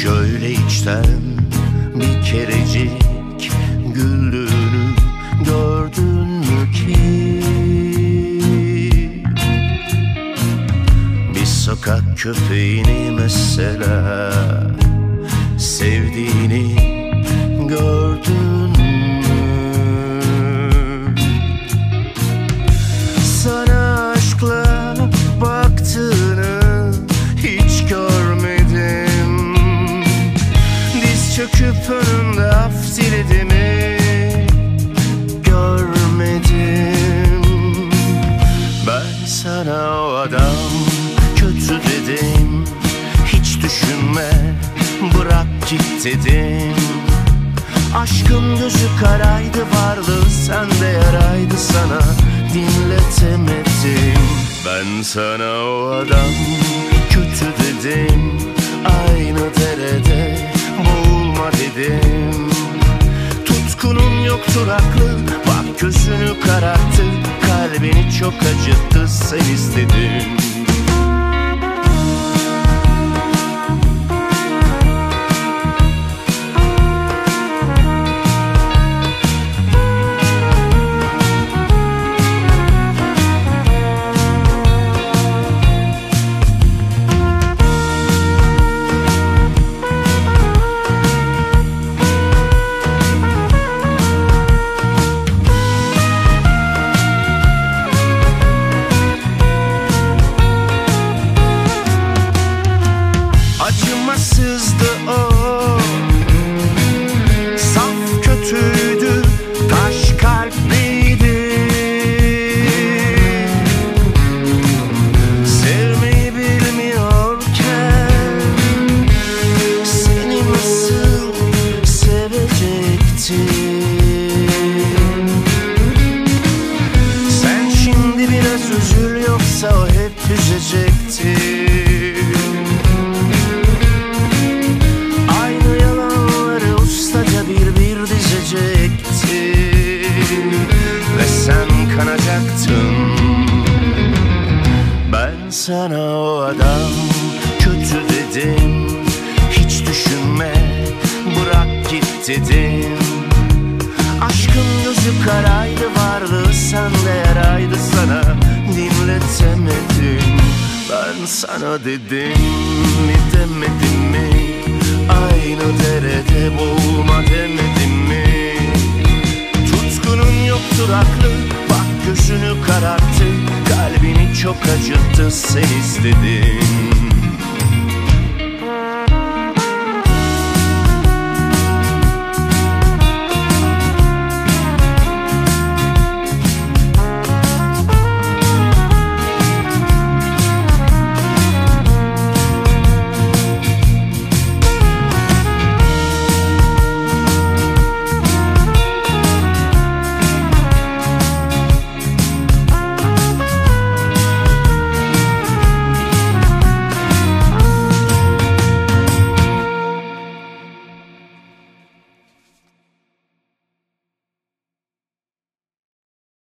Şöyle içten bir kerecik güldüğünü gördün mü ki? Bir sokak köpeğini mesela sevdiğini gördün mü? Sana aşkla baktığını hiç görmedim. Diz çöküp önünde af diledi mi görmedim. Ben sana o adam kötü dedim, hiç düşünme bırak git dedim. Aşkın gözü karaydı, varlığı sende yaraydı, sana dinletemedim. Ben sana o adam kötü dedim, aynı derede boğulma dedim. Tutkunun yoktur aklı, bak gözünü kararttı, kalbini çok acıttı, sen istedin. Acımasızdı o, saf kötüydü, taş kalpliydi. Sevmeyi bilmiyorken seni nasıl sevecekti? Sen şimdi biraz üzül, yoksa o hep üzecekti. Ve sen kanacaktın. Ben sana o adam kötü dedim, hiç düşünme bırak git dedim. Aşkın gözü karaydı, varlığı sende yaraydı, sana dinletemedim. Ben sana dedim mi demedim mi, aynı derede boğulma demedim mi? Tutkunun yoktur aklı, bak gözünü kararttı, kalbini çok acıttı, sen istedin.